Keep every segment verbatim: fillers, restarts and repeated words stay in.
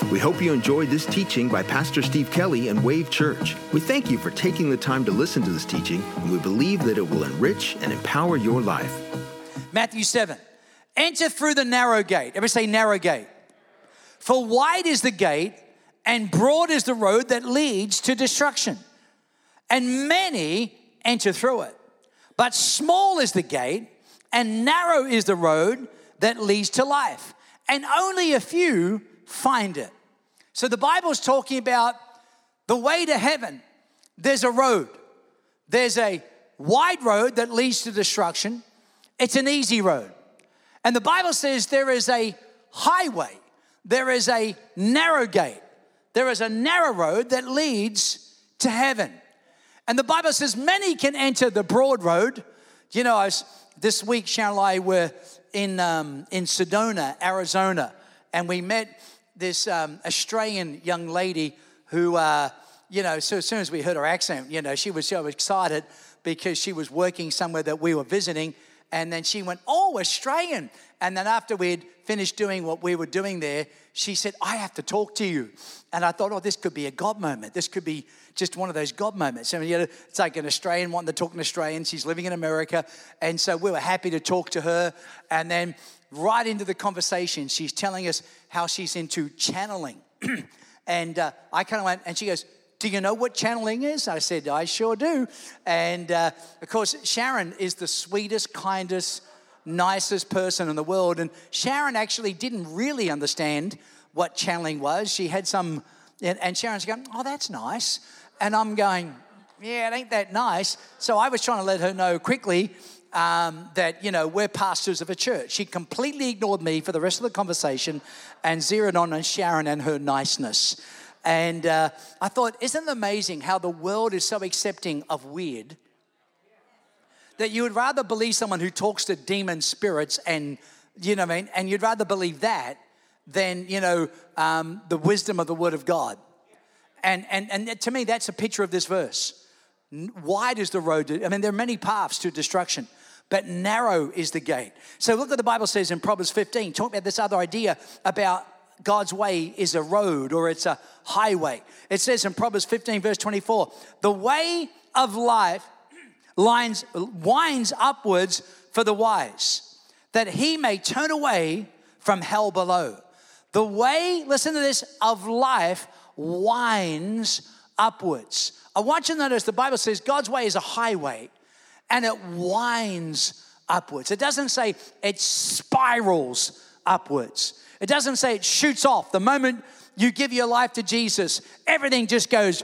We hope you enjoyed this teaching by Pastor Steve Kelly and Wave Church. We thank you for taking the time to listen to this teaching, and we believe that it will enrich and empower your life. Matthew seven. Enter through the narrow gate. Everybody say narrow gate. For wide is the gate, and broad is the road that leads to destruction, and many enter through it. But small is the gate, and narrow is the road that leads to life, and only a few find it. So the Bible's talking about the way to heaven. There's a road. There's a wide road that leads to destruction. It's an easy road. And the Bible says there is a highway. There is a narrow gate. There is a narrow road that leads to heaven. And the Bible says many can enter the broad road. You know, I was, this week, Sharon and I were in, um, in Sedona, Arizona, and we met this um, Australian young lady who, uh, you know, so as soon as we heard her accent, you know, she was so excited because she was working somewhere that we were visiting. And then she went, oh, Australian. And then after we'd finished doing what we were doing there, she said, I have to talk to you. And I thought, oh, this could be a God moment. This could be just one of those God moments. I mean, you know, it's like an Australian wanting to talk to an Australian. She's living in America. And so we were happy to talk to her. And then right into the conversation, she's telling us how she's into channeling. and uh, I kind of went, and she goes, do you know what channeling is? I said, I sure do. And uh, of course, Sharon is the sweetest, kindest, nicest person in the world. And Sharon actually didn't really understand what channeling was. She had some, and Sharon's going, oh, that's nice. And I'm going, yeah, it ain't that nice. So I was trying to let her know quickly um, that, you know, we're pastors of a church. She completely ignored me for the rest of the conversation and zeroed on on Sharon and her niceness. And uh, I thought, isn't it amazing how the world is so accepting of weird that you would rather believe someone who talks to demon spirits and, you know what I mean, and you'd rather believe that than, you know, um, the wisdom of the Word of God. And, and, and to me, that's a picture of this verse. Wide is the road. To, I mean, there are many paths to destruction, but narrow is the gate. So look what the Bible says in Proverbs fifteen, talking about this other idea about God's way is a road or it's a highway. It says in Proverbs fifteen, verse twenty-four, the way of life lines, winds upwards for the wise, that he may turn away from hell below. The way, listen to this, of life winds upwards. I want you to notice the Bible says God's way is a highway and it winds upwards. It doesn't say it spirals upwards. It doesn't say it shoots off. The moment you give your life to Jesus, everything just goes.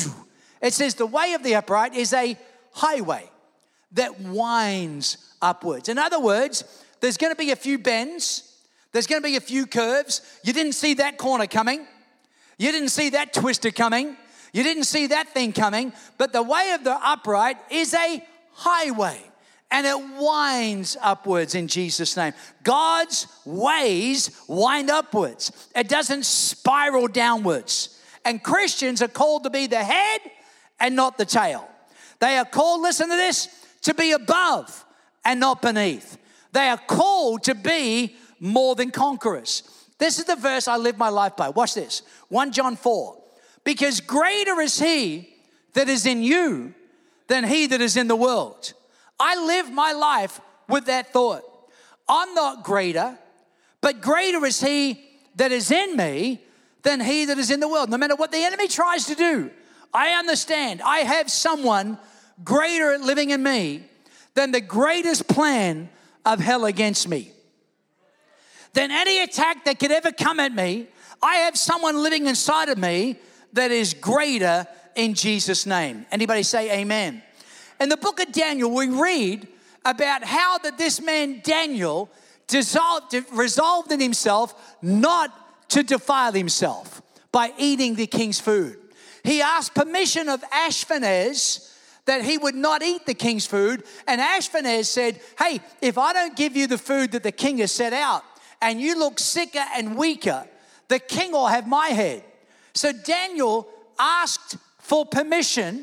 It says the way of the upright is a highway that winds upwards. In other words, there's going to be a few bends. There's going to be a few curves. You didn't see that corner coming. You didn't see that twister coming. You didn't see that thing coming. But the way of the upright is a highway. And it winds upwards in Jesus' name. God's ways wind upwards. It doesn't spiral downwards. And Christians are called to be the head and not the tail. They are called, listen to this, to be above and not beneath. They are called to be more than conquerors. This is the verse I live my life by. Watch this. First John four. Because greater is he that is in you than he that is in the world. I live my life with that thought. I'm not greater, but greater is he that is in me than he that is in the world. No matter what the enemy tries to do, I understand I have someone greater at living in me than the greatest plan of hell against me. Than any attack that could ever come at me, I have someone living inside of me that is greater in Jesus' name. Anybody say amen? In the book of Daniel, we read about how that this man Daniel dissolved, resolved in himself not to defile himself by eating the king's food. He asked permission of Ashpenaz that he would not eat the king's food. And Ashpenaz said, hey, if I don't give you the food that the king has set out and you look sicker and weaker, the king will have my head. So Daniel asked for permission.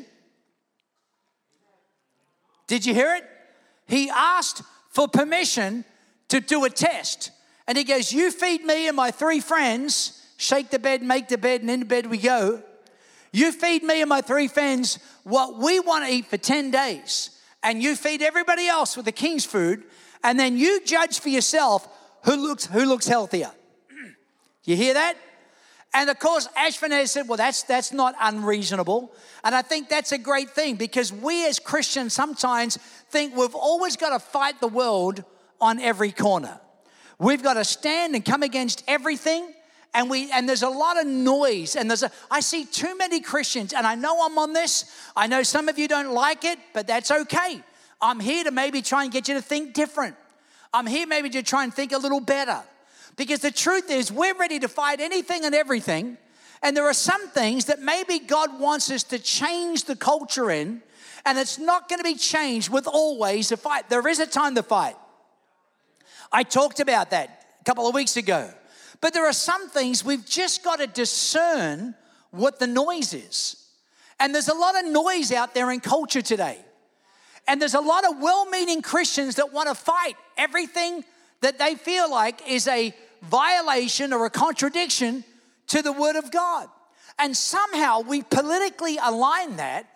Did you hear it? He asked for permission to do a test. And he goes, you feed me and my three friends shake the bed, make the bed, and into bed we go. You feed me and my three friends what we want to eat for ten days, and you feed everybody else with the king's food, and then you judge for yourself who looks who looks healthier. You hear that? And of course, Ashpenaz said, well, that's that's not unreasonable. And I think that's a great thing, because we as Christians sometimes think we've always got to fight the world on every corner. We've got to stand and come against everything. And we and there's a lot of noise, and there's a I see too many Christians, and I know I'm on this. I know some of you don't like it, but that's okay. I'm here to maybe try and get you to think different. I'm here maybe to try and think a little better. Because the truth is, we're ready to fight anything and everything, and there are some things that maybe God wants us to change the culture in, and it's not going to be changed with always a fight. There is a time to fight. I talked about that a couple of weeks ago. But there are some things we've just got to discern what the noise is. And there's a lot of noise out there in culture today. And there's a lot of well-meaning Christians that want to fight everything that they feel like is a violation or a contradiction to the Word of God. And somehow we politically align that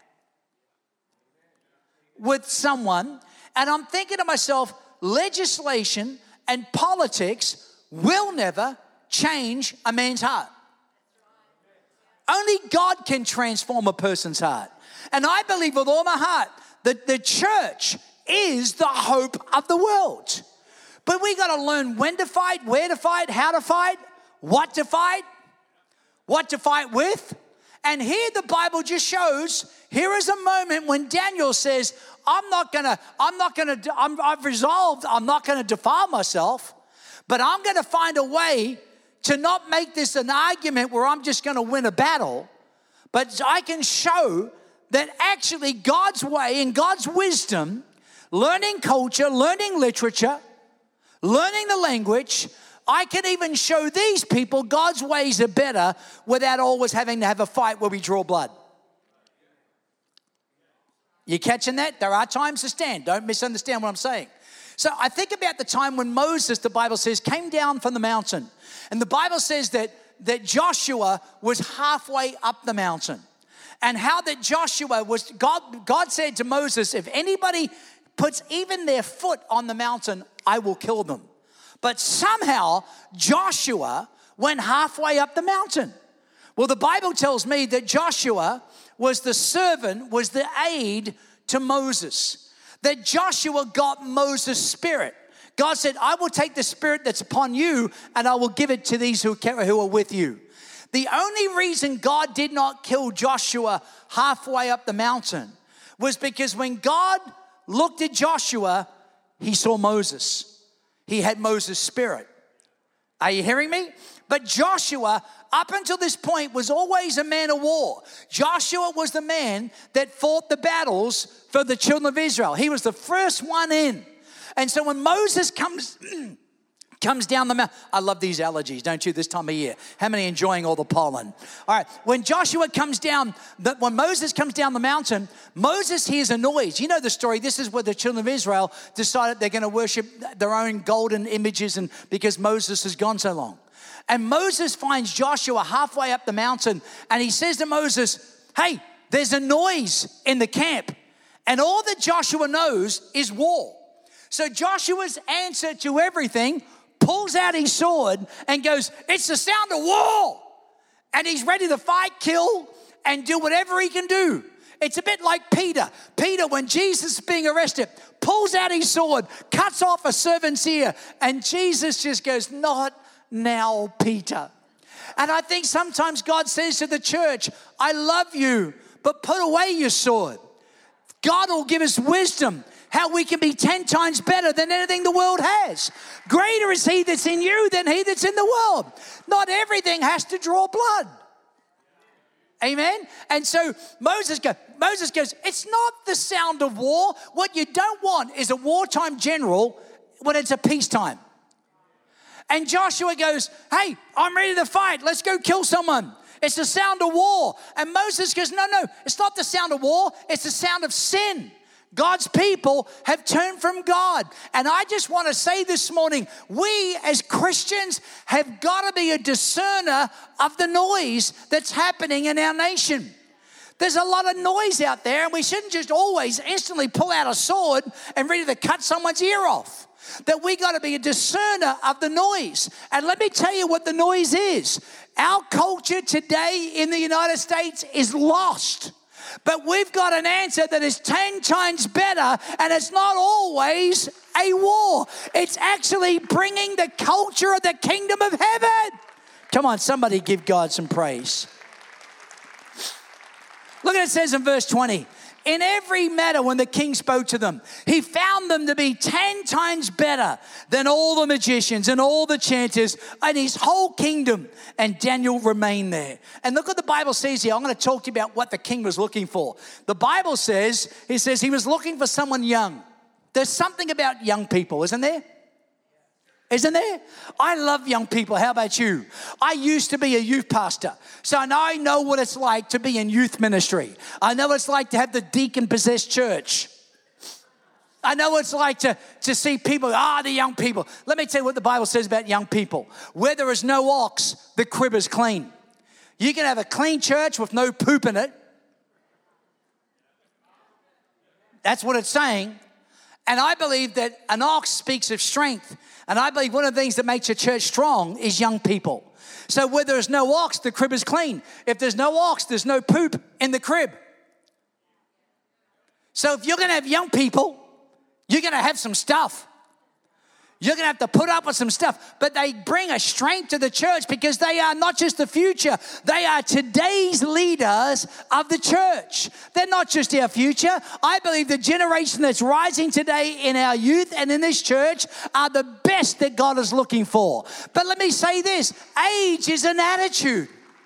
with someone. And I'm thinking to myself, legislation and politics will never change a man's heart. Only God can transform a person's heart. And I believe with all my heart that the church is the hope of the world. But we got to learn when to fight, where to fight, how to fight, what to fight, what to fight with. And here the Bible just shows, here is a moment when Daniel says, I'm not going to, I'm not going to, I've resolved, I'm not going to defile myself, but I'm going to find a way to not make this an argument where I'm just going to win a battle, but I can show that actually God's way and God's wisdom, learning culture, learning literature, learning the language, I can even show these people God's ways are better without always having to have a fight where we draw blood. You catching that? There are times to stand. Don't misunderstand what I'm saying. So I think about the time when Moses, the Bible says, came down from the mountain. And the Bible says that, that Joshua was halfway up the mountain. And how that Joshua was, God, God said to Moses, if anybody puts even their foot on the mountain, I will kill them. But somehow Joshua went halfway up the mountain. Well, the Bible tells me that Joshua was the servant, was the aide to Moses. That Joshua got Moses' spirit. God said, I will take the spirit that's upon you and I will give it to these who are with you. The only reason God did not kill Joshua halfway up the mountain was because when God looked at Joshua, he saw Moses. He had Moses' spirit. Are you hearing me? But Joshua, up until this point, was always a man of war. Joshua was the man that fought the battles for the children of Israel. He was the first one in. And so when Moses comes, comes down the mountain, I love these allergies, don't you, this time of year? How many enjoying all the pollen? All right, when Joshua comes down, the, when Moses comes down the mountain, Moses hears a noise. You know the story. This is where the children of Israel decided they're going to worship their own golden images, and because Moses has gone so long. And Moses finds Joshua halfway up the mountain, and he says to Moses, hey, there's a noise in the camp. And all that Joshua knows is war. So Joshua's answer to everything, pulls out his sword and goes, it's the sound of war. And he's ready to fight, kill, and do whatever he can do. It's a bit like Peter. Peter, when Jesus is being arrested, pulls out his sword, cuts off a servant's ear, and Jesus just goes, not now, Peter. And I think sometimes God says to the church, I love you, but put away your sword. God will give us wisdom how we can be ten times better than anything the world has. Greater is he that's in you than he that's in the world. Not everything has to draw blood. Amen? And so Moses goes, Moses goes, it's not the sound of war. What you don't want is a wartime general when it's a peacetime. And Joshua goes, hey, I'm ready to fight. Let's go kill someone. It's the sound of war. And Moses goes, no, no, it's not the sound of war. It's the sound of sin. God's people have turned from God. And I just want to say this morning, we as Christians have got to be a discerner of the noise that's happening in our nation. There's a lot of noise out there, and we shouldn't just always instantly pull out a sword and ready to cut someone's ear off. That we got to be a discerner of the noise. And let me tell you what the noise is. Our culture today in the United States is lost. But we've got an answer that is ten times better, and it's not always a war. It's actually bringing the culture of the kingdom of heaven. Come on, somebody give God some praise. Look at it says in verse twenty. In every matter, when the king spoke to them, he found them to be ten times better than all the magicians and all the chanters and his whole kingdom. And Daniel remained there. And look what the Bible says here. I'm going to talk to you about what the king was looking for. The Bible says, it says he was looking for someone young. There's something about young people, isn't there? Isn't there? I love young people. How about you? I used to be a youth pastor, so I know what it's like to be in youth ministry. I know what it's like to have the deacon-possessed church. I know what it's like to, to see people, ah, the young people. Let me tell you what the Bible says about young people. Where there is no ox, the crib is clean. You can have a clean church with no poop in it. That's what it's saying. And I believe that an ox speaks of strength. And I believe one of the things that makes a church strong is young people. So where there's no ox, the crib is clean. If there's no ox, there's no poop in the crib. So if you're going to have young people, you're going to have some stuff. You're going to have to put up with some stuff. But they bring a strength to the church because they are not just the future. They are today's leaders of the church. They're not just our future. I believe the generation that's rising today in our youth and in this church are the best that God is looking for. But let me say this. Age is an attitude.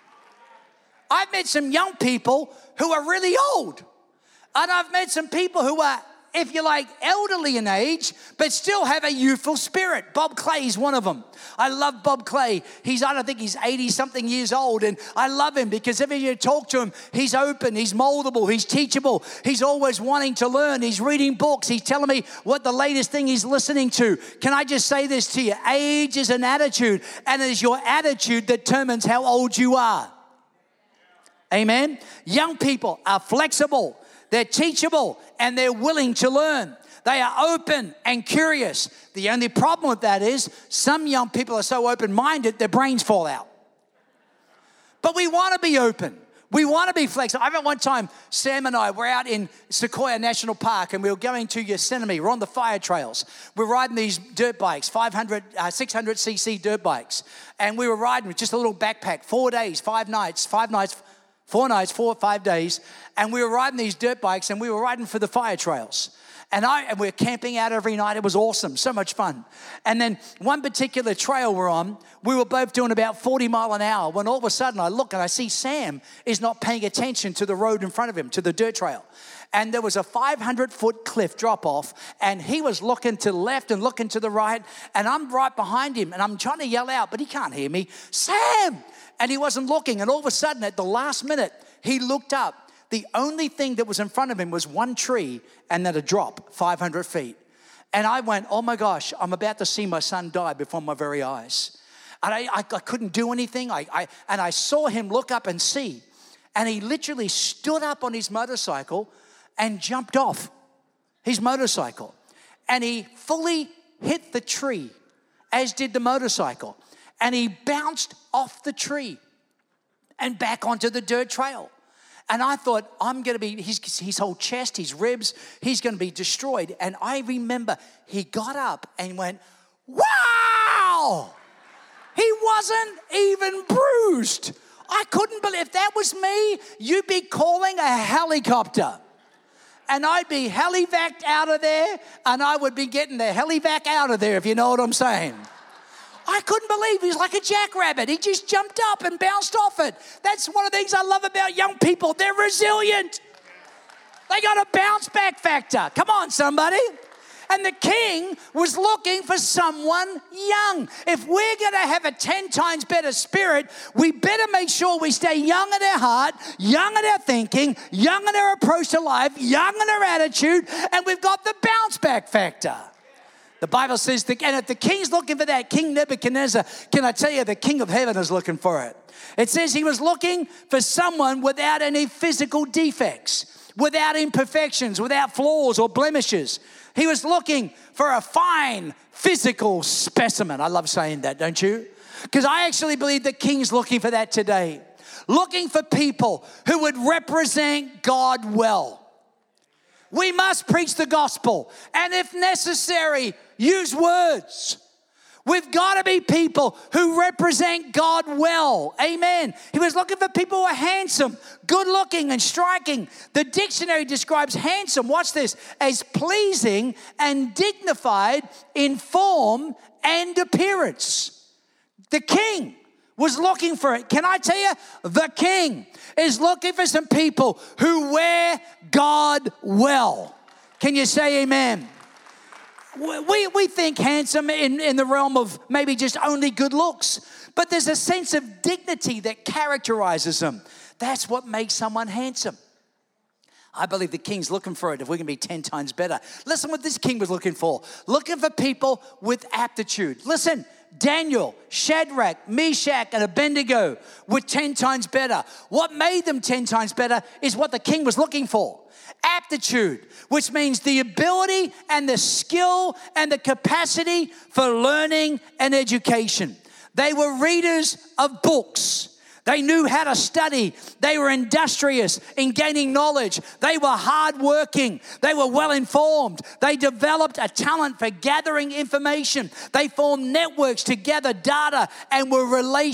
I've met some young people who are really old. And I've met some people who are, if you like, elderly in age, but still have a youthful spirit. Bob Clay is one of them. I love Bob Clay. He's, I don't think he's eighty-something years old, and I love him because if you talk to him, he's open, he's moldable, he's teachable. He's always wanting to learn. He's reading books. He's telling me what the latest thing he's listening to. Can I just say this to you? Age is an attitude, and it is your attitude that determines how old you are. Amen? Young people are flexible. They're teachable and they're willing to learn. They are open and curious. The only problem with that is some young people are so open-minded, their brains fall out. But we want to be open. We want to be flexible. I remember one time, Sam and I were out in Sequoia National Park and we were going to Yosemite. We're on the fire trails. We're riding these dirt bikes, five hundred, uh, six hundred c c dirt bikes. And we were riding with just a little backpack, four days, five nights, five nights, Four nights, four or five days, and we were riding these dirt bikes, and we were riding for the fire trails. And I and we were camping out every night. It was awesome, so much fun. And then one particular trail we're on, we were both doing about forty mile an hour, when all of a sudden I look and I see Sam is not paying attention to the road in front of him, to the dirt trail. And there was a five hundred foot cliff drop off, and he was looking to the left and looking to the right, and I'm right behind him, and I'm trying to yell out, but he can't hear me. Sam! And he wasn't looking, and all of a sudden, at the last minute, he looked up. The only thing that was in front of him was one tree and then a drop, five hundred feet. And I went, oh my gosh, I'm about to see my son die before my very eyes. And I, I, I couldn't do anything. I, I, and I saw him look up and see. And he literally stood up on his motorcycle and jumped off his motorcycle. And he fully hit the tree, as did the motorcycle. And he bounced off the tree and back onto the dirt trail. And I thought, I'm going to be, his, his whole chest, his ribs, he's going to be destroyed. And I remember he got up and went, wow! He wasn't even bruised. I couldn't believe, if that was me, you'd be calling a helicopter. And I'd be helivaced out of there, and I would be getting the helivac out of there, if you know what I'm saying. I couldn't believe he was like a jackrabbit. He just jumped up and bounced off it. That's one of the things I love about young people. They're resilient. They got a bounce back factor. Come on, somebody. And the king was looking for someone young. If we're going to have a ten times better spirit, we better make sure we stay young in our heart, young in our thinking, young in our approach to life, young in our attitude, and we've got the bounce back factor. The Bible says, that, and if the king's looking for that, King Nebuchadnezzar, can I tell you, the king of heaven is looking for it. It says he was looking for someone without any physical defects, without imperfections, without flaws or blemishes. He was looking for a fine physical specimen. I love saying that, don't you? Because I actually believe the king's looking for that today. Looking for people who would represent God well. We must preach the gospel, and if necessary, use words. We've got to be people who represent God well. Amen. He was looking for people who are handsome, good looking, and striking. The dictionary describes handsome, watch this, as pleasing and dignified in form and appearance. The king was looking for it. Can I tell you? The king is looking for some people who wear God well. Can you say amen? We, we think handsome in, in the realm of maybe just only good looks, but there's a sense of dignity that characterizes them. That's what makes someone handsome. I believe the king's looking for it if we can be ten times better. Listen what this king was looking for. Looking for people with aptitude. Listen, Daniel, Shadrach, Meshach, and Abednego were ten times better. What made them ten times better is what the king was looking for. Aptitude, which means the ability and the skill and the capacity for learning and education. They were readers of books. They knew how to study. They were industrious in gaining knowledge. They were hardworking. They were well-informed. They developed a talent for gathering information. They formed networks to gather data and were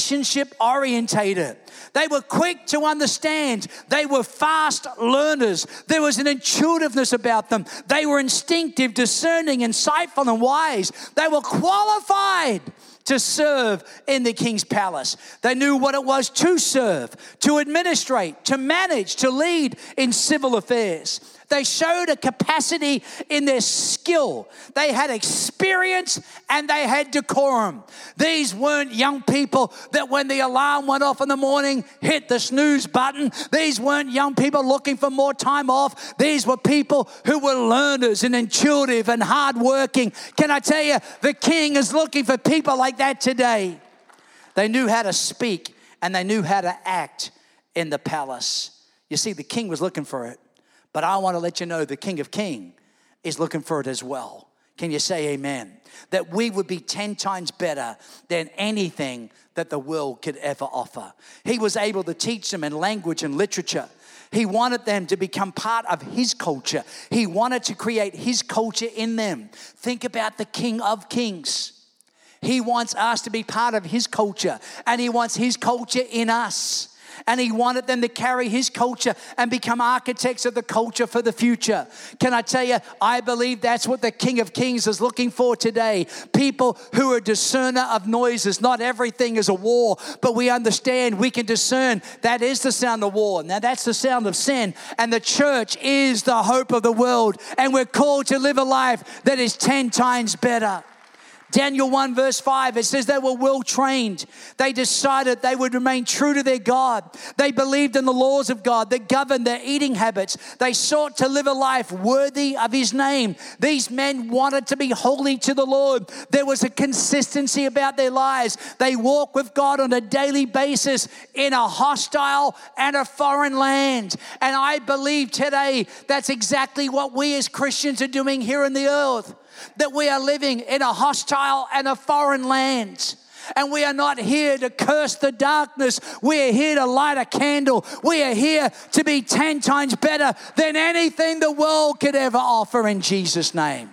relationship-orientated. They were quick to understand. They were fast learners. There was an intuitiveness about them. They were instinctive, discerning, insightful, and wise. They were qualified to serve in the king's palace. They knew what it was to serve, to administrate, to manage, to lead in civil affairs. They showed a capacity in their skill. They had experience and they had decorum. These weren't young people that when the alarm went off in the morning, hit the snooze button. These weren't young people looking for more time off. These were people who were learners and intuitive and hardworking. Can I tell you, the king is looking for people like that today. They knew how to speak and they knew how to act in the palace. You see, the king was looking for it. But I want to let you know the King of Kings is looking for it as well. Can you say amen? That we would be ten times better than anything that the world could ever offer. He was able to teach them in language and literature. He wanted them to become part of his culture. He wanted to create his culture in them. Think about the King of Kings. He wants us to be part of his culture, and he wants his culture in us. And he wanted them to carry his culture and become architects of the culture for the future. Can I tell you, I believe that's what the King of Kings is looking for today. People who are discerner of noises. Not everything is a war, but we understand we can discern that is the sound of war. Now that's the sound of sin. And the church is the hope of the world. And we're called to live a life that is ten times better. Daniel one verse five, it says they were well trained. They decided they would remain true to their God. They believed in the laws of God that governed their eating habits. They sought to live a life worthy of his name. These men wanted to be holy to the Lord. There was a consistency about their lives. They walked with God on a daily basis in a hostile and a foreign land. And I believe today that's exactly what we as Christians are doing here on the earth. That we are living in a hostile and a foreign land. And we are not here to curse the darkness. We are here to light a candle. We are here to be ten times better than anything the world could ever offer in Jesus' name.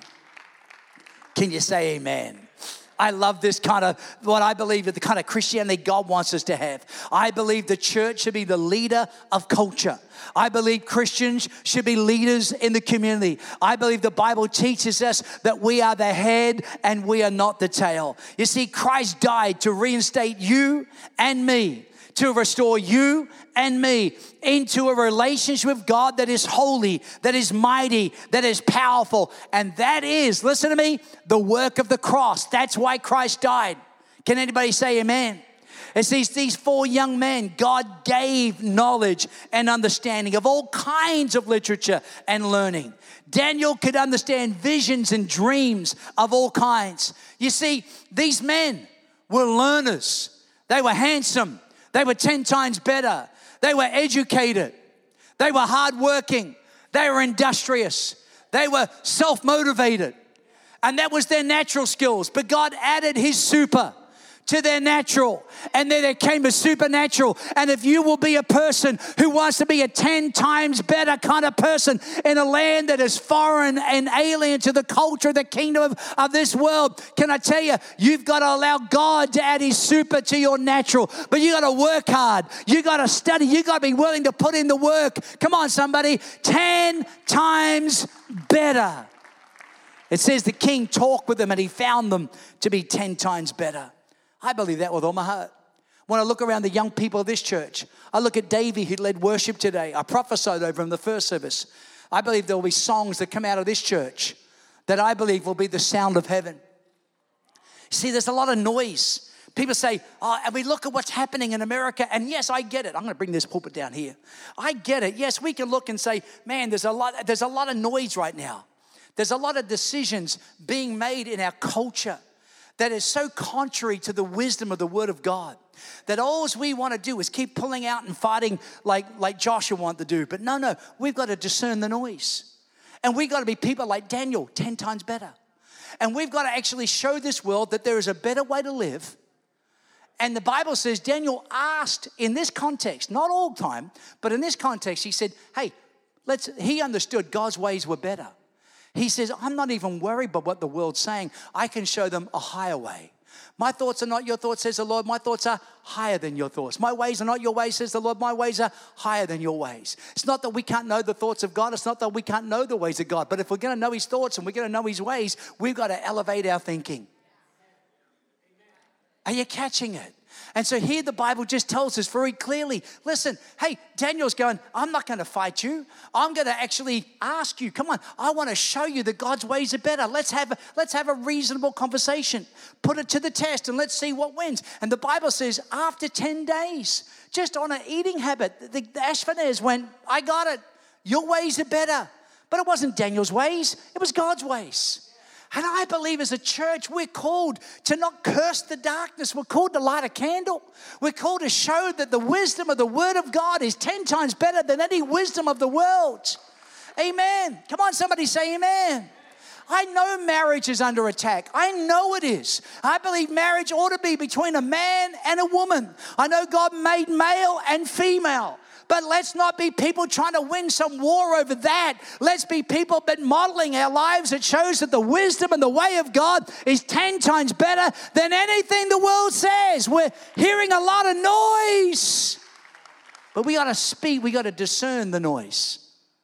Can you say amen? I love this kind of, what I believe is the kind of Christianity God wants us to have. I believe the church should be the leader of culture. I believe Christians should be leaders in the community. I believe the Bible teaches us that we are the head and we are not the tail. You see, Christ died to reinstate you and me, to restore you and me into a relationship with God that is holy, that is mighty, that is powerful. And that is, listen to me, the work of the cross. That's why Christ died. Can anybody say amen? It's these, these four young men, God gave knowledge and understanding of all kinds of literature and learning. Daniel could understand visions and dreams of all kinds. You see, these men were learners. They were handsome. They were ten times better. They were educated. They were hardworking. They were industrious. They were self-motivated. And that was their natural skills. But God added his super to their natural, and then there came a supernatural. And if you will be a person who wants to be a ten times better kind of person in a land that is foreign and alien to the culture, the kingdom of, of this world, can I tell you, you've got to allow God to add his super to your natural. But you got to work hard. You got to study. You got to be willing to put in the work. Come on, somebody. ten times better. It says the king talked with them and he found them to be ten times better. I believe that with all my heart. When I look around the young people of this church, I look at Davey who led worship today. I prophesied over him the first service. I believe there will be songs that come out of this church that I believe will be the sound of heaven. See, there's a lot of noise. People say, oh, and we look at what's happening in America, and yes, I get it. I'm going to bring this pulpit down here. I get it. Yes, we can look and say, man, there's a lot, there's a lot of noise right now. There's a lot of decisions being made in our culture that is so contrary to the wisdom of the Word of God, that all we want to do is keep pulling out and fighting like, like Joshua wanted to do. But no, no, we've got to discern the noise. And we've got to be people like Daniel, ten times better. And we've got to actually show this world that there is a better way to live. And the Bible says Daniel asked in this context, not all time, but in this context, he said, hey, let's. he understood God's ways were better. He says, I'm not even worried about what the world's saying. I can show them a higher way. My thoughts are not your thoughts, says the Lord. My thoughts are higher than your thoughts. My ways are not your ways, says the Lord. My ways are higher than your ways. It's not that we can't know the thoughts of God. It's not that we can't know the ways of God. But if we're going to know his thoughts and we're going to know his ways, we've got to elevate our thinking. Are you catching it? And so here the Bible just tells us very clearly, listen, hey, Daniel's going, I'm not going to fight you. I'm going to actually ask you, come on, I want to show you that God's ways are better. Let's have, a, let's have a reasonable conversation. Put it to the test and let's see what wins. And the Bible says after ten days, just on an eating habit, the, the Ashpenaz went, I got it. Your ways are better. But it wasn't Daniel's ways. It was God's ways. And I believe as a church, we're called to not curse the darkness. We're called to light a candle. We're called to show that the wisdom of the Word of God is ten times better than any wisdom of the world. Amen. Come on, somebody say amen. I know marriage is under attack. I know it is. I believe marriage ought to be between a man and a woman. I know God made male and female. But let's not be people trying to win some war over that. Let's be people but modeling our lives that shows that the wisdom and the way of God is ten times better than anything the world says. We're hearing a lot of noise. But we got to speak. We got to discern the noise.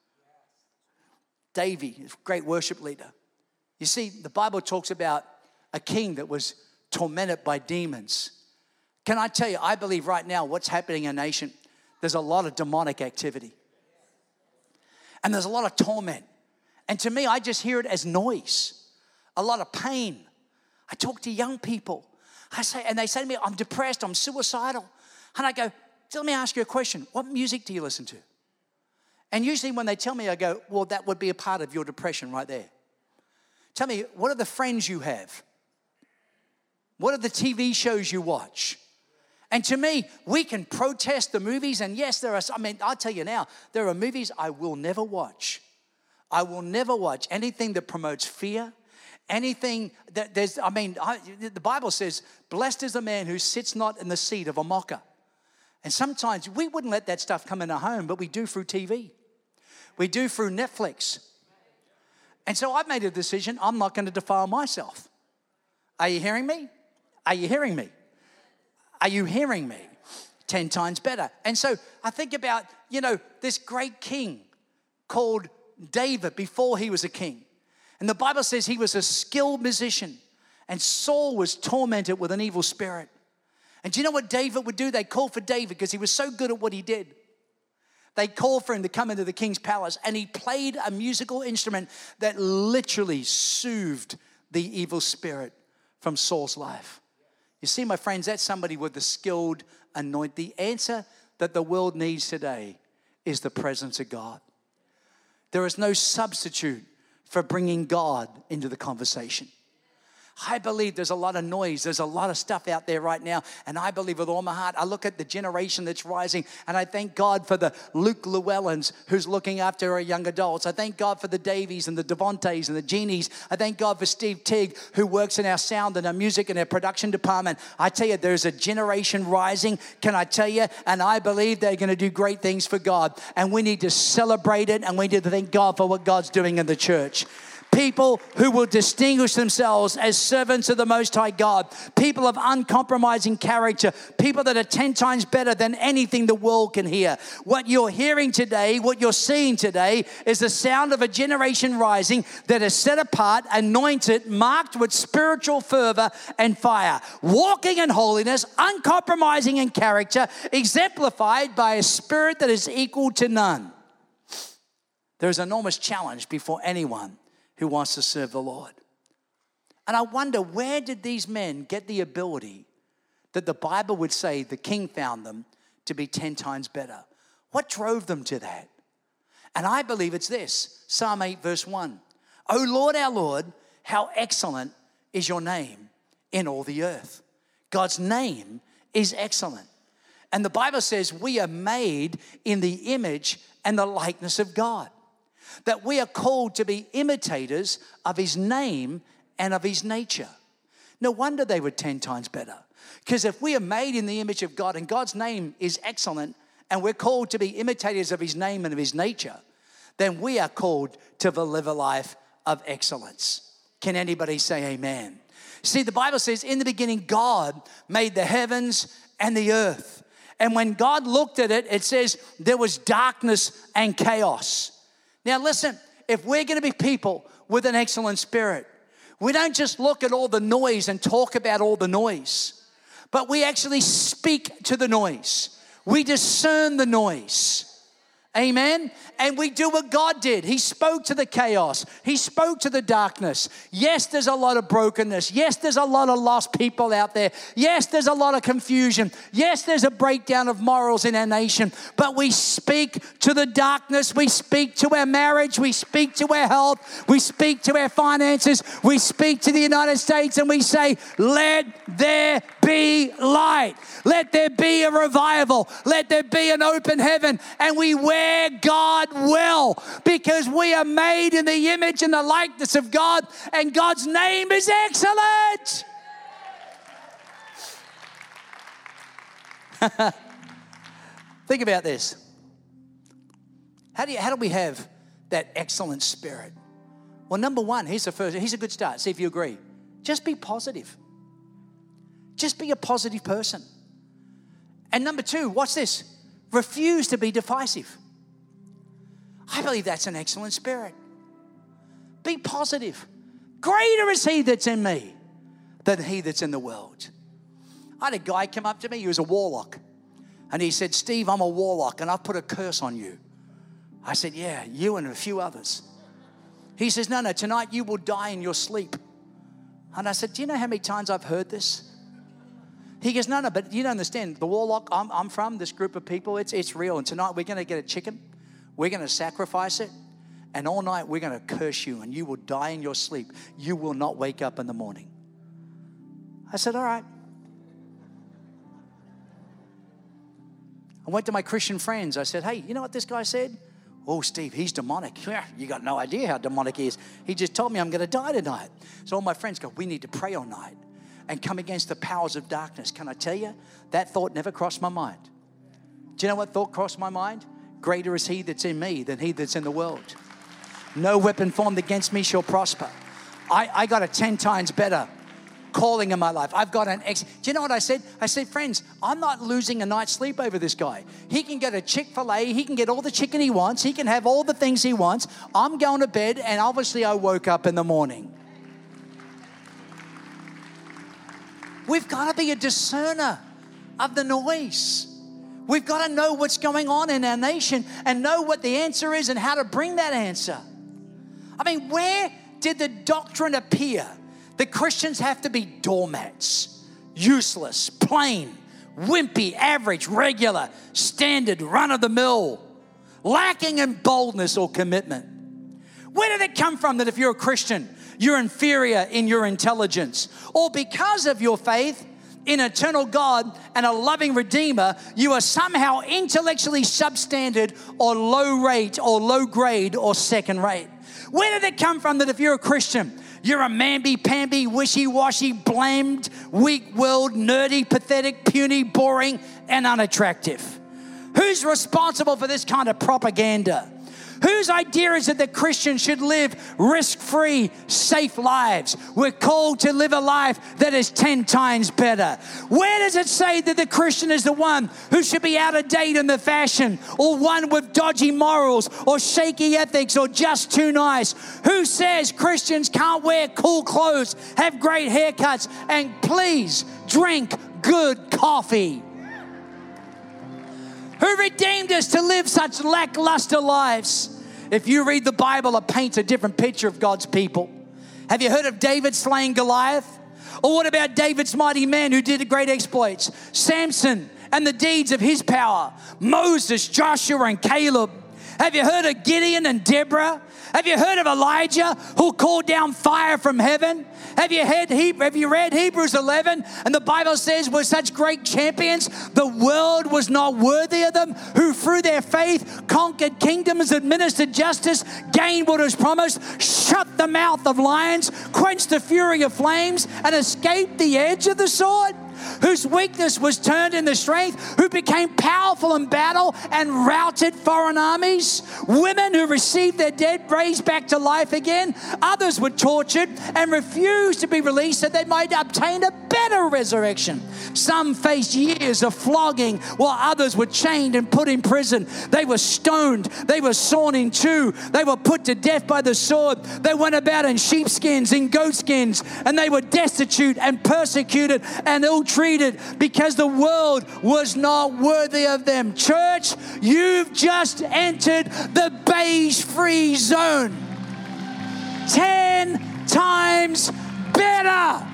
Davey, great worship leader. You see, the Bible talks about a king that was tormented by demons. Can I tell you, I believe right now what's happening in a nation, there's a lot of demonic activity. And there's a lot of torment. And to me, I just hear it as noise, a lot of pain. I talk to young people. I say, and they say to me, I'm depressed, I'm suicidal. And I go, so let me ask you a question. What music do you listen to? And usually when they tell me, I go, well, that would be a part of your depression right there. Tell me, what are the friends you have? What are the T V shows you watch? And to me, we can protest the movies. And yes, there are, I mean, I'll tell you now, there are movies I will never watch. I will never watch anything that promotes fear, anything that there's, I mean, I, the Bible says, blessed is the man who sits not in the seat of a mocker. And sometimes we wouldn't let that stuff come in our home, but we do through T V. We do through Netflix. And so I've made a decision, I'm not going to defile myself. Are you hearing me? Are you hearing me? Are you hearing me? Ten times better. And so I think about, you know, this great king called David before he was a king. And the Bible says he was a skilled musician. And Saul was tormented with an evil spirit. And do you know what David would do? They called for David because he was so good at what he did. They called for him to come into the king's palace, and he played a musical instrument that literally soothed the evil spirit from Saul's life. You see, my friends, that's somebody with the skilled anoint. The answer that the world needs today is the presence of God. There is no substitute for bringing God into the conversation. I believe there's a lot of noise. There's a lot of stuff out there right now. And I believe with all my heart, I look at the generation that's rising, and I thank God for the Luke Llewellyns who's looking after our young adults. I thank God for the Davies and the Devontays and the Genies. I thank God for Steve Tigg, who works in our sound and our music and our production department. I tell you, there's a generation rising, can I tell you? And I believe they're going to do great things for God. And we need to celebrate it, and we need to thank God for what God's doing in the church. People who will distinguish themselves as servants of the Most High God. People of uncompromising character. People that are ten times better than anything the world can hear. What you're hearing today, what you're seeing today is the sound of a generation rising that is set apart, anointed, marked with spiritual fervor and fire. Walking in holiness, uncompromising in character, exemplified by a spirit that is equal to none. There's an enormous challenge before anyone who wants to serve the Lord. And I wonder, where did these men get the ability that the Bible would say the king found them to be ten times better? What drove them to that? And I believe it's this, Psalm eight verse one. O Lord, our Lord, how excellent is your name in all the earth. God's name is excellent. And the Bible says we are made in the image and the likeness of God. That we are called to be imitators of his name and of his nature. No wonder they were ten times better. Because if we are made in the image of God and God's name is excellent and we're called to be imitators of his name and of his nature, then we are called to live a life of excellence. Can anybody say amen? See, the Bible says in the beginning God made the heavens and the earth. And when God looked at it, it says there was darkness and chaos. Now listen, if we're going to be people with an excellent spirit, we don't just look at all the noise and talk about all the noise, but we actually speak to the noise. We discern the noise. Amen? And we do what God did. He spoke to the chaos. He spoke to the darkness. Yes, there's a lot of brokenness. Yes, there's a lot of lost people out there. Yes, there's a lot of confusion. Yes, there's a breakdown of morals in our nation. But we speak to the darkness. We speak to our marriage. We speak to our health. We speak to our finances. We speak to the United States and we say, let there be light. Let there be a revival. Let there be an open heaven. And we wear God well, because we are made in the image and the likeness of God, and God's name is excellent. Think about this. How do you, how do we have that excellent spirit? Well, number one, here's the first, here's a good start. See if you agree. Just be positive. Just be a positive person. And number two, watch this. Refuse to be divisive. I believe that's an excellent spirit. Be positive. Greater is he that's in me than he that's in the world. I had a guy come up to me, he was a warlock. And he said, Steve, I'm a warlock and I've put a curse on you. I said, yeah, you and a few others. He says, no, no, tonight you will die in your sleep. And I said, do you know how many times I've heard this? He goes, no, no, but you don't understand. The warlock I'm, I'm from, this group of people, it's, it's real. And tonight we're going to get a chicken. We're going to sacrifice it. And all night we're going to curse you and you will die in your sleep. You will not wake up in the morning. I said, all right. I went to my Christian friends. I said, hey, you know what this guy said? Oh, Steve, he's demonic. You got no idea how demonic he is. He just told me I'm going to die tonight. So all my friends go, we need to pray all night and come against the powers of darkness. Can I tell you, that thought never crossed my mind. Do you know what thought crossed my mind? Greater is he that's in me than he that's in the world. No weapon formed against me shall prosper. I, I got a ten times better calling in my life. I've got an ex. Do you know what I said? I said, friends, I'm not losing a night's sleep over this guy. He can get a Chick-fil-A. He can get all the chicken he wants. He can have all the things he wants. I'm going to bed, and obviously I woke up in the morning. We've got to be a discerner of the noise. We've got to know what's going on in our nation and know what the answer is and how to bring that answer. I mean, where did the doctrine appear that Christians have to be doormats, useless, plain, wimpy, average, regular, standard, run-of-the-mill, lacking in boldness or commitment? Where did it come from that if you're a Christian, you're inferior in your intelligence? Or because of your faith in eternal God and a loving Redeemer, you are somehow intellectually substandard or low rate or low grade or second rate? Where did it come from that if you're a Christian, you're a mamby-pamby, wishy-washy, blamed, weak-willed, nerdy, pathetic, puny, boring, and unattractive? Who's responsible for this kind of propaganda? Whose idea is it that Christians should live risk-free, safe lives? We're called to live a life that is ten times better. Where does it say that the Christian is the one who should be out of date in the fashion, or one with dodgy morals or shaky ethics or just too nice? Who says Christians can't wear cool clothes, have great haircuts, and please drink good coffee? Who redeemed us to live such lackluster lives? If you read the Bible, it paints a different picture of God's people. Have you heard of David slaying Goliath? Or what about David's mighty men who did great exploits? Samson and the deeds of his power. Moses, Joshua, and Caleb. Have you heard of Gideon and Deborah? Have you heard of Elijah who called down fire from heaven? Have you, had, have you read Hebrews eleven? And the Bible says we're such great champions, the world was not worthy of them, who through their faith conquered kingdoms, administered justice, gained what was promised, shut the mouth of lions, quenched the fury of flames, and escaped the edge of the sword? Whose weakness was turned into strength, who became powerful in battle and routed foreign armies? Women who received their dead raised back to life again. Others were tortured and refused to be released so they might obtain a better resurrection. Some faced years of flogging while others were chained and put in prison. They were stoned. They were sawn in two. They were put to death by the sword. They went about in sheepskins, in goatskins, and they were destitute and persecuted and ill-treated because the world was not worthy of them. Church, you've just entered the beige-free zone. Ten times better.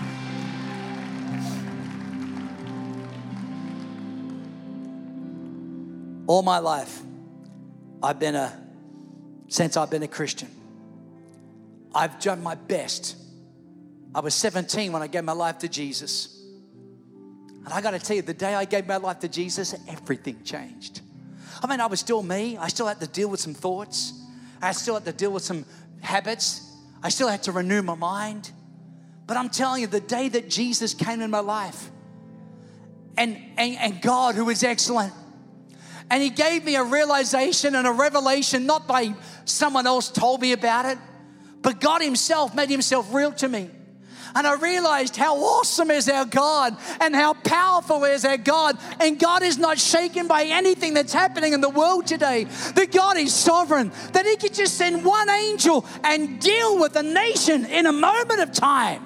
All my life, I've been a, since I've been a Christian, I've done my best. I was seventeen when I gave my life to Jesus. And I got to tell you, the day I gave my life to Jesus, everything changed. I mean, I was still me. I still had to deal with some thoughts. I still had to deal with some habits. I still had to renew my mind. But I'm telling you, the day that Jesus came in my life, and, and, and God, who is excellent, and he gave me a realization and a revelation, not by someone else told me about it, but God himself made himself real to me. And I realized how awesome is our God and how powerful is our God. And God is not shaken by anything that's happening in the world today. That God is sovereign, that he could just send one angel and deal with a nation in a moment of time.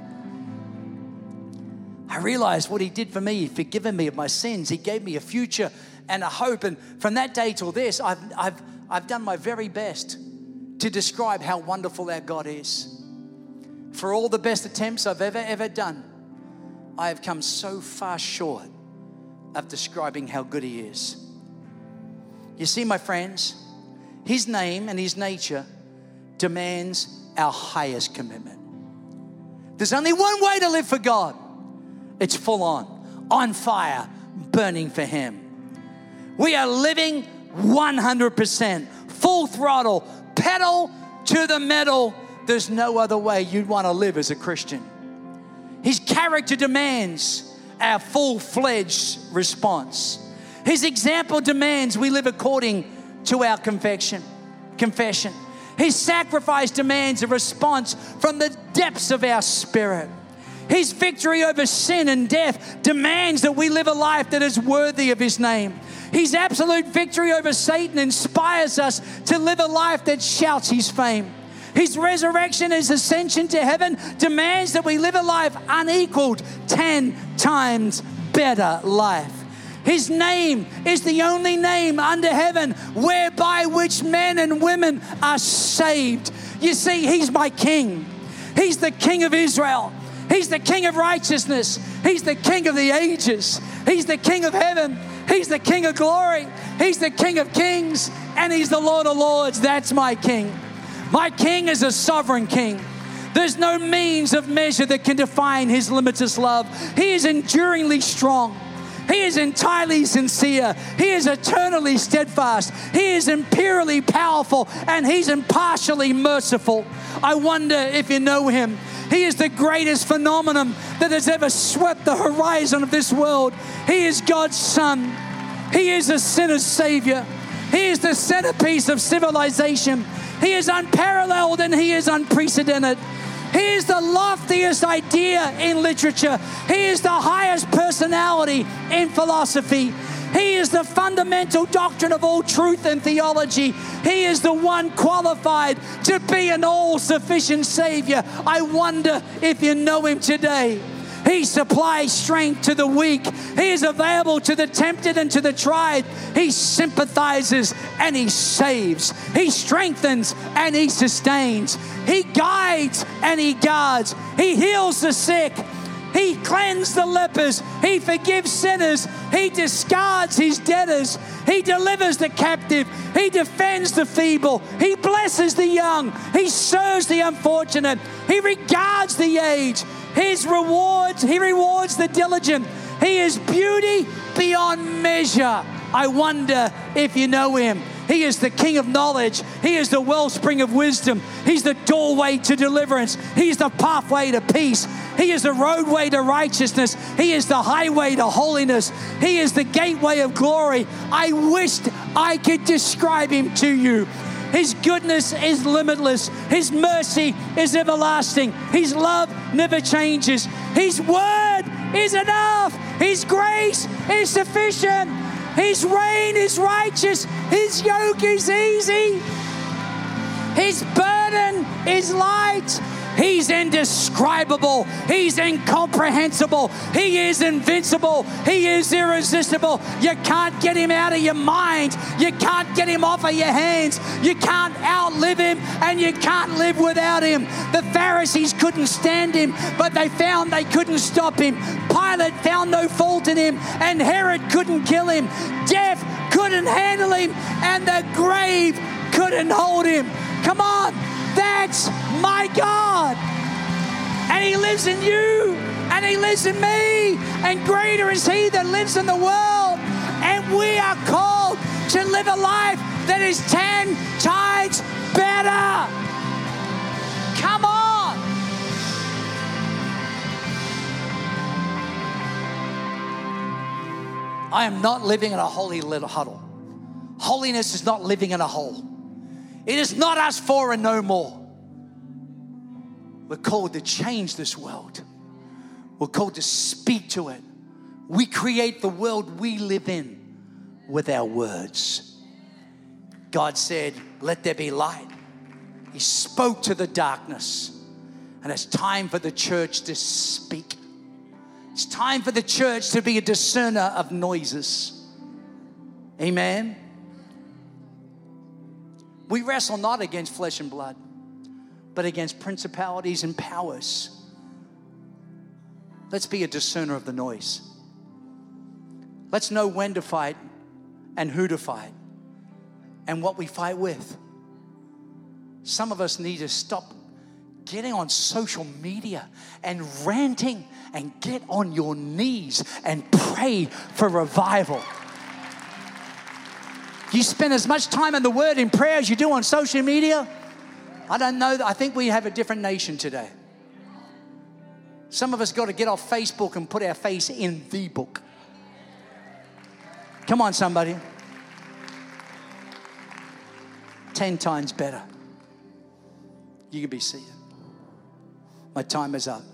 I realized what he did for me. He'd forgiven me of my sins. He gave me a future and a hope. And from that day till this, I've, I've, I've done my very best to describe how wonderful our God is. For all the best attempts I've ever, ever done, I have come so far short of describing how good he is. You see, my friends, his name and his nature demands our highest commitment. There's only one way to live for God. It's full on, on fire, burning for him. We are living one hundred percent, full throttle, pedal to the metal. There's no other way you'd want to live as a Christian. His character demands our full-fledged response. His example demands we live according to our confession. Confession. His sacrifice demands a response from the depths of our spirit. His victory over sin and death demands that we live a life that is worthy of his name. His absolute victory over Satan inspires us to live a life that shouts his fame. His resurrection, his ascension to heaven demands that we live a life unequaled ten times better life. His name is the only name under heaven whereby which men and women are saved. You see, he's my king. He's the King of Israel. He's the King of righteousness. He's the King of the ages. He's the King of heaven. He's the King of glory. He's the King of kings. And he's the Lord of lords. That's my King. My King is a sovereign King. There's no means of measure that can define his limitless love. He is enduringly strong. He is entirely sincere. He is eternally steadfast. He is imperially powerful, and he's impartially merciful. I wonder if you know him. He is the greatest phenomenon that has ever swept the horizon of this world. He is God's Son. He is a sinner's Savior. He is the centerpiece of civilization. He is unparalleled and he is unprecedented. He is the loftiest idea in literature. He is the highest personality in philosophy. He is the fundamental doctrine of all truth and theology. He is the one qualified to be an all-sufficient Savior. I wonder if you know him today. He supplies strength to the weak. He is available to the tempted and to the tried. He sympathizes and he saves. He strengthens and he sustains. He guides and he guards. He heals the sick. He cleanses the lepers. He forgives sinners. He discards his debtors. He delivers the captive. He defends the feeble. He blesses the young. He serves the unfortunate. He regards the aged. His rewards, he rewards the diligent. He is beauty beyond measure. I wonder if you know him. He is the King of knowledge. He is the wellspring of wisdom. He's the doorway to deliverance. He's the pathway to peace. He is the roadway to righteousness. He is the highway to holiness. He is the gateway of glory. I wished I could describe him to you. His goodness is limitless. His mercy is everlasting. His love never changes. His word is enough. His grace is sufficient. His reign is righteous. His yoke is easy. His burden is light. He's indescribable. He's incomprehensible. He is invincible. He is irresistible. You can't get him out of your mind. You can't get him off of your hands. You can't outlive him, and you can't live without him. The Pharisees couldn't stand him, but they found they couldn't stop him. Pilate found no fault in him, and Herod couldn't kill him. Death couldn't handle him, and the grave couldn't hold him. Come on. That's my God. And he lives in you, and he lives in me, and greater is he that lives in the world. And we are called to live a life that is ten times better. Come on. I am not living in a holy little huddle. Holiness is not living in a hole. It is not us four and no more. We're called to change this world. We're called to speak to it. We create the world we live in with our words. God said, let there be light. He spoke to the darkness. And it's time for the church to speak. It's time for the church to be a discerner of noises. Amen. We wrestle not against flesh and blood, but against principalities and powers. Let's be a discerner of the noise. Let's know when to fight and who to fight and what we fight with. Some of us need to stop getting on social media and ranting and get on your knees and pray for revival. You spend as much time in the Word in prayer as you do on social media? I don't know. I think we have a different nation today. Some of us got to get off Facebook and put our face in the book. Come on, somebody. Ten times better. You can be seated. My time is up.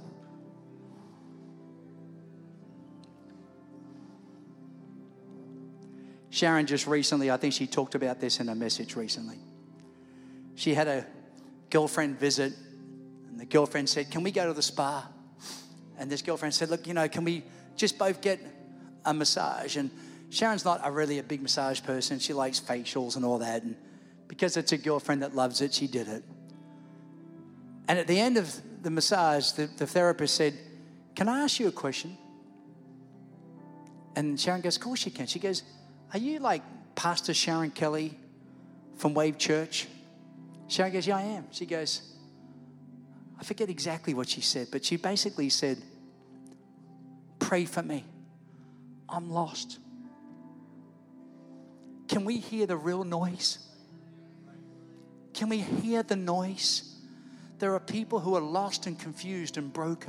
Sharon just recently, I think she talked about this in a message recently. She had a girlfriend visit, and the girlfriend said, can we go to the spa? And this girlfriend said, look, you know, can we just both get a massage. And Sharon's not a really a big massage person. She likes facials and all that. And because it's a girlfriend that loves it, she did it. And at the end of the massage, the, the therapist said, "Can I ask you a question?" And Sharon goes, "Of course you can." She goes, "Are you like Pastor Sharon Kelly from Wave Church?" Sharon goes, "Yeah, I am." She goes, I forget exactly what she said, but she basically said, "Pray for me. I'm lost." Can we hear the real noise? Can we hear the noise? There are people who are lost and confused and broken.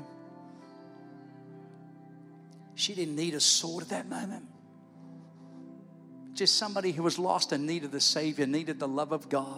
She didn't need a sword at that moment. Just somebody who was lost and needed the Savior, needed the love of God.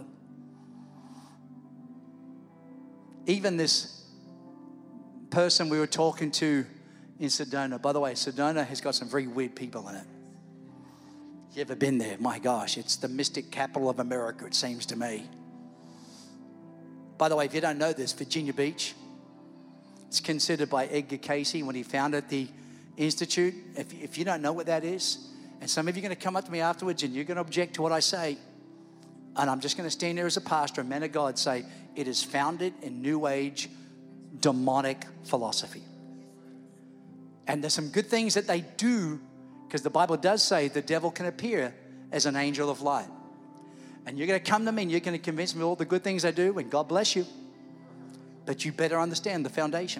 Even this person we were talking to in Sedona. By the way, Sedona has got some very weird people in it. You ever been there? My gosh, it's the mystic capital of America, it seems to me. By the way, if you don't know this, Virginia Beach, it's considered by Edgar Cayce when he founded the Institute. If, if you don't know what that is, and some of you are going to come up to me afterwards and you're going to object to what I say, and I'm just going to stand there as a pastor, a man of God, say, it is founded in New Age demonic philosophy. And there's some good things that they do, because the Bible does say the devil can appear as an angel of light. And you're going to come to me and you're going to convince me of all the good things I do, and God bless you. But you better understand the foundation.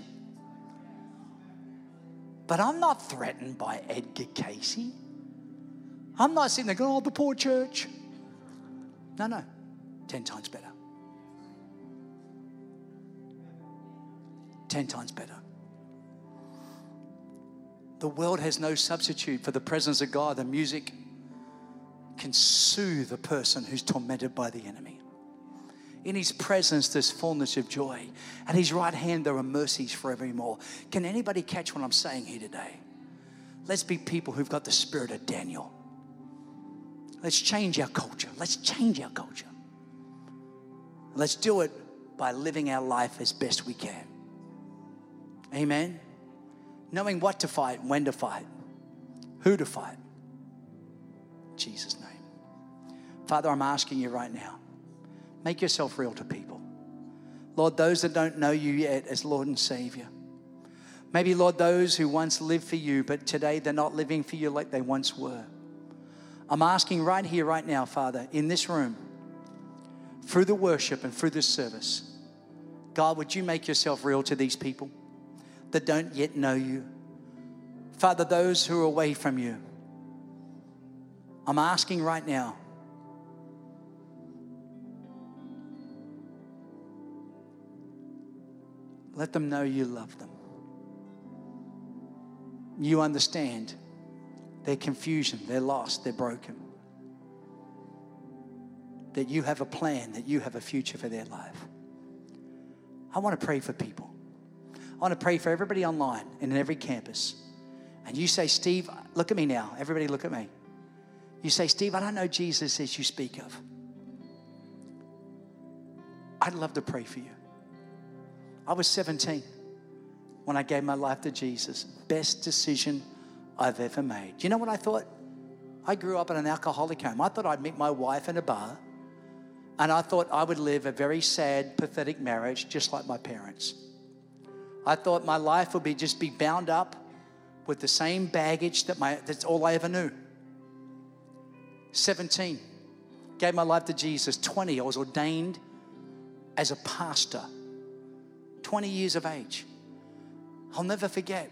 But I'm not threatened by Edgar Cayce. I'm not sitting there going, "Oh, the poor church." No, no. Ten times better. Ten times better. The world has no substitute for the presence of God. The music can soothe a person who's tormented by the enemy. In his presence, there's fullness of joy. At his right hand, there are mercies forevermore. Can anybody catch what I'm saying here today? Let's be people who've got the spirit of Daniel. Let's change our culture. Let's change our culture. Let's do it by living our life as best we can. Amen. Knowing what to fight, when to fight, who to fight. In Jesus' name. Father, I'm asking you right now, make yourself real to people. Lord, those that don't know you yet as Lord and Savior. Maybe, Lord, those who once lived for you, but today they're not living for you like they once were. I'm asking right here, right now, Father, in this room, through the worship and through this service, God, would you make yourself real to these people that don't yet know you? Father, those who are away from you, I'm asking right now, let them know you love them. You understand their confusion, they're lost, they're broken. That you have a plan, that you have a future for their life. I want to pray for people. I want to pray for everybody online and in every campus. And you say, "Steve, look at me now." Everybody look at me. You say, "Steve, I don't know Jesus as you speak of." I'd love to pray for you. I was seventeen when I gave my life to Jesus. Best decision I've ever made. Do you know what I thought? I grew up in an alcoholic home. I thought I'd meet my wife in a bar, and I thought I would live a very sad, pathetic marriage just like my parents. I thought my life would be just be bound up with the same baggage that my that's all I ever knew. seventeen, gave my life to Jesus. twenty, I was ordained as a pastor. twenty years of age. I'll never forget.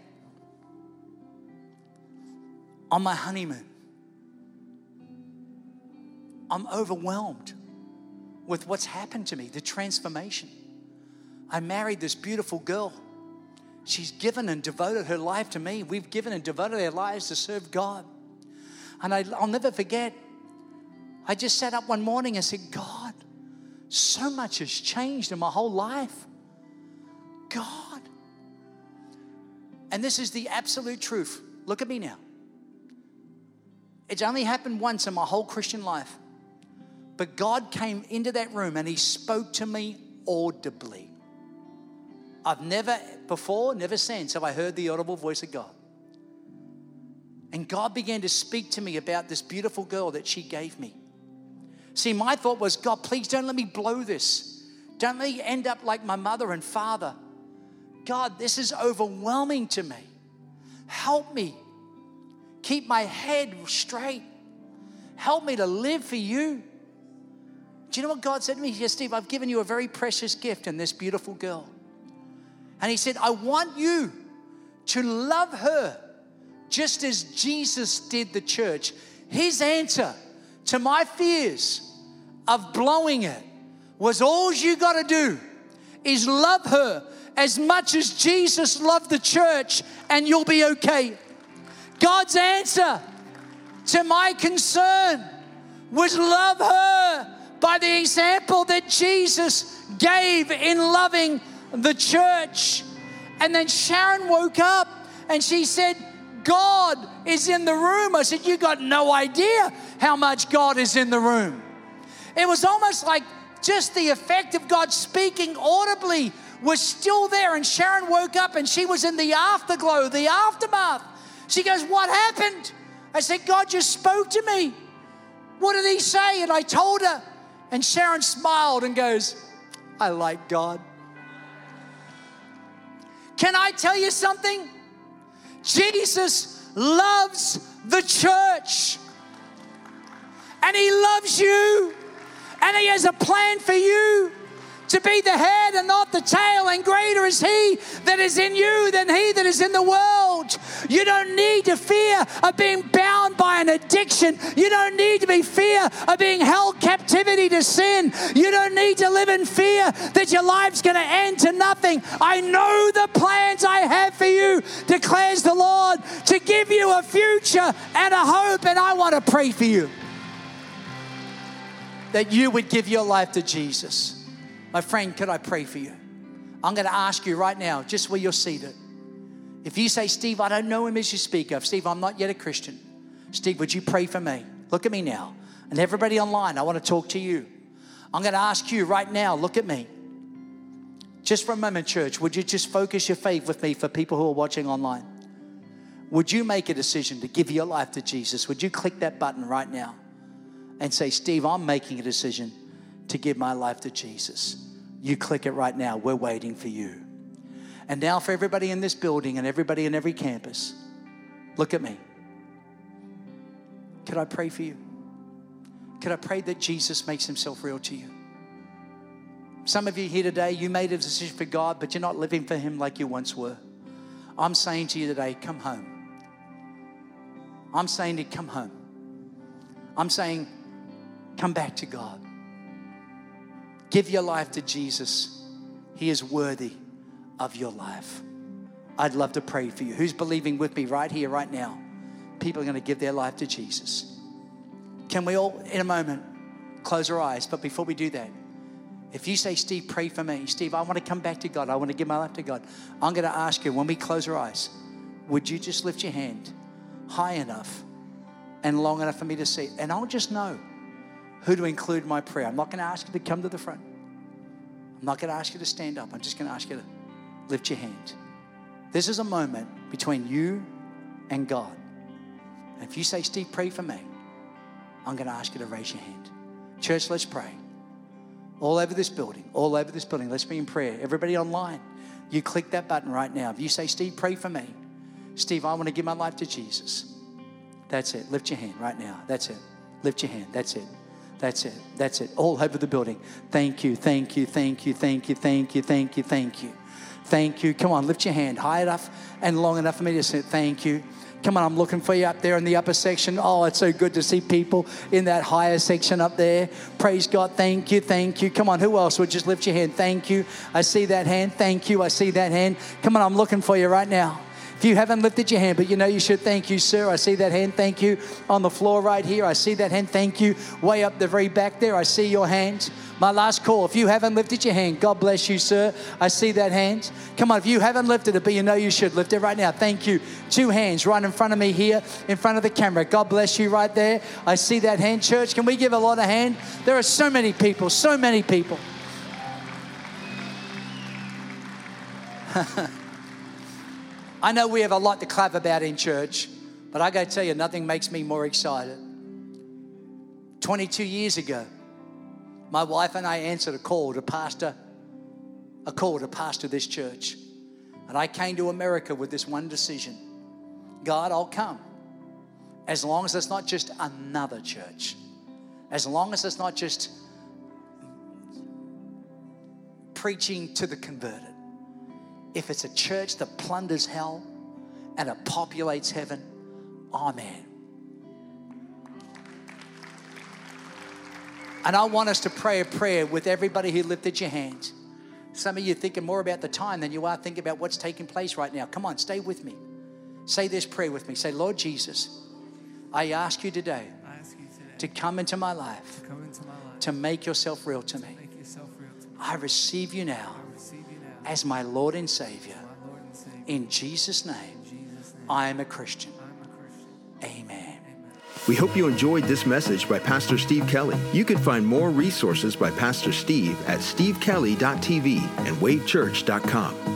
On my honeymoon, I'm overwhelmed with what's happened to me, the transformation. I married this beautiful girl. She's given and devoted her life to me. We've given and devoted our lives to serve God. And I, I'll never forget, I just sat up one morning and said, "God, so much has changed in my whole life. God." And this is the absolute truth. Look at me now. It's only happened once in my whole Christian life. But God came into that room and he spoke to me audibly. I've never before, never since have I heard the audible voice of God. And God began to speak to me about this beautiful girl that she gave me. See, my thought was, God, please don't let me blow this. Don't let me end up like my mother and father. God, this is overwhelming to me. Help me keep my head straight. Help me to live for you. Do you know what God said to me? He said, Steve, I've given you a very precious gift in this beautiful girl. And he said, I want you to love her just as Jesus did the church. His answer to my fears of blowing it was, all you got to do is love her as much as Jesus loved the church, and you'll be okay. God's answer to my concern was love her by the example that Jesus gave in loving the church. And then Sharon woke up and she said, God is in the room. I said, you got no idea how much God is in the room. It was almost like just the effect of God speaking audibly was still there. And Sharon woke up and she was in the afterglow, the aftermath. She goes, what happened? I said, God just spoke to me. What did he say? And I told her. And Sharon smiled and goes, I like God. Can I tell you something? Jesus loves the church. And he loves you. And he has a plan for you to be the head and not the tail. And greater is he that is in you than he that is in the world. You don't need to fear of being bound by an addiction. You don't need to be fear of being held captivity to sin. You don't need to live in fear that your life's going to end to nothing. I know the plans I have for you, declares the Lord, to give you a future and a hope. And I want to pray for you that you would give your life to Jesus. My friend, could I pray for you? I'm going to ask you right now, just where you're seated. If you say, Steve, I don't know him as you speak of. Steve, I'm not yet a Christian. Steve, would you pray for me? Look at me now. And everybody online, I want to talk to you. I'm going to ask you right now, look at me. Just for a moment, church, would you just focus your faith with me for people who are watching online? Would you make a decision to give your life to Jesus? Would you click that button right now and say, Steve, I'm making a decision to give my life to Jesus? You click it right now. We're waiting for you. And now for everybody in this building and everybody in every campus, look at me. Could I pray for you? Could I pray that Jesus makes himself real to you? Some of you here today, you made a decision for God, but you're not living for him like you once were. I'm saying to you today, come home. I'm saying to you, come home. I'm saying, come back to God. Give your life to Jesus. He is worthy of your life. I'd love to pray for you. Who's believing with me right here, right now? People are going to give their life to Jesus. Can we all, in a moment, close our eyes? But before we do that, if you say, Steve, pray for me. Steve, I want to come back to God. I want to give my life to God. I'm going to ask you, when we close our eyes, would you just lift your hand high enough and long enough for me to see? And I'll just know who to include in my prayer. I'm not going to ask you to come to the front. I'm not going to ask you to stand up. I'm just going to ask you to lift your hand. This is a moment between you and God. And if you say, Steve, pray for me, I'm going to ask you to raise your hand. Church, let's pray. All over this building, all over this building, let's be in prayer. Everybody online, you click that button right now. If you say, Steve, pray for me. Steve, I want to give my life to Jesus. That's it. Lift your hand right now. That's it. Lift your hand. That's it. That's it. That's it. All over the building. Thank you. Thank you. Thank you. Thank you. Thank you. Thank you. Thank you. Thank you. Come on, lift your hand high enough and long enough for me to say thank you. Come on, I'm looking for you up there in the upper section. Oh, it's so good to see people in that higher section up there. Praise God. Thank you. Thank you. Come on, who else would just lift your hand? Thank you. I see that hand. Thank you. I see that hand. Come on, I'm looking for you right now. If you haven't lifted your hand, but you know you should, thank you, sir. I see that hand. Thank you. On the floor right here, I see that hand. Thank you. Way up the very back there, I see your hand. My last call. If you haven't lifted your hand, God bless you, sir. I see that hand. Come on, if you haven't lifted it, but you know you should, lift it right now. Thank you. Two hands right in front of me here, in front of the camera. God bless you right there. I see that hand. Church, can we give a lot of hand? There are so many people, so many people. I know we have a lot to clap about in church, But I got to tell you, nothing makes me more excited. twenty-two years ago, my wife and I answered a call to pastor, a call to pastor this church. And I came to America with this one decision. God, I'll come. As long as it's not just another church. As long as it's not just preaching to the converted. If it's a church that plunders hell and it populates heaven, amen. And I want us to pray a prayer with everybody who lifted your hands. Some of you are thinking more about the time than you are thinking about what's taking place right now. Come on, stay with me. Say this prayer with me. Say, Lord Jesus, I ask you today, ask you today to come into my life, to, come into my life, to make yourself real to to me. make yourself real to me. I receive you now, I receive you now as my Lord and Savior. my Lord and Savior. In Jesus' name, In Jesus' name, I am a Christian. I'm a Christian. Amen. Amen. We hope you enjoyed this message by Pastor Steve Kelly. You can find more resources by Pastor Steve at steve kelly dot t v and wave church dot com.